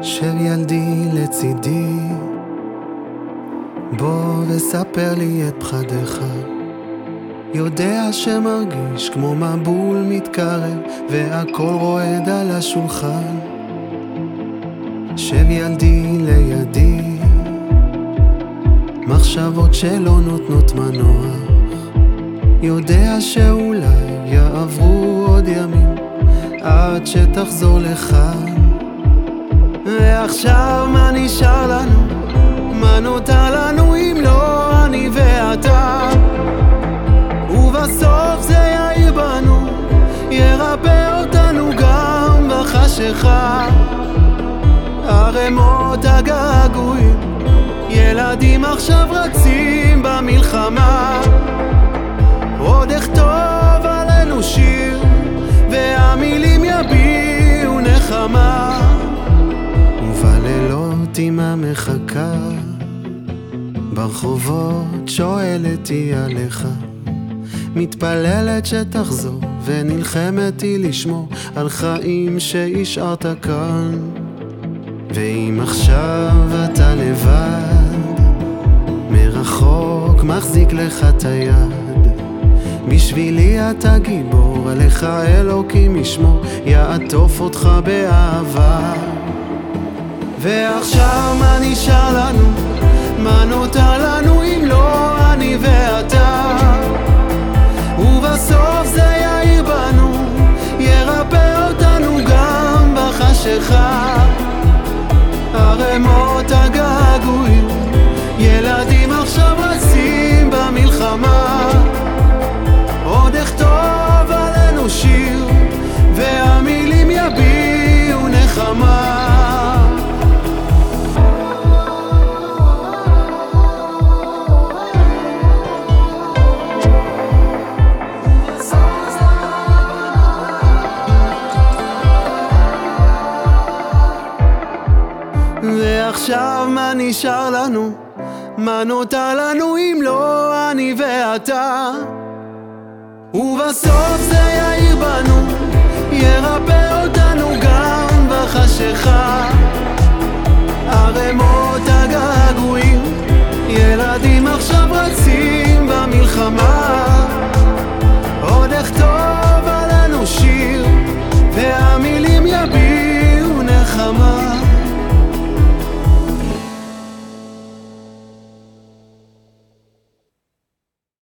שב ילדי לצידי, בוא וספר לי את פחדיך. יודע שמרגיש כמו מבול מתקרב והכל רועד על השולחן. שב ילדי לידי, מחשבות שלא נותנות מנוח. יודע שאולי יעברו עוד ימים עד שתחזור לכאן. ועכשיו מה נשאר לנו? מה נותר לנו אם לא אני ואתה? ובסוף זה יאיר בנו, ירפא אותנו גם בחשיכה. ערימות הגעגועים, ילדים עכשיו רצים במלחמה. עוד אכתוב עלינו שיר והמילים יביעו נחמה. ובלילות אמא מחכה ברחובות שואלת היא עליך, מתפללת שתחזור ונלחמת היא לשמור על חיים שהשארת כאן. ואם עכשיו אתה לבד, מרחוק מחזיק לך את היד, בשבילי אתה גיבור, עליך אלוקים ישמור, יעטוף אותך באהבה. ועכשיו מה נשאר לנו? מה נותר לנו אם לא אני ואתה? ובסוף זה יאיר בנו, ירפא אותנו גם בחשיכה. ערימות הגעגועים, ילדים עכשיו רצים במלחמה. עוד אכתוב עלינו שיר והמילים יביעו נחמה. ועכשיו מה נשאר לנו? מה נותר לנו אם לא אני ואתה? ובסוף זה יאיר בנו, ירפא אותנו גם בחשיכה. ערימות הגעגועים, ילדים עכשיו רצים במלחמה.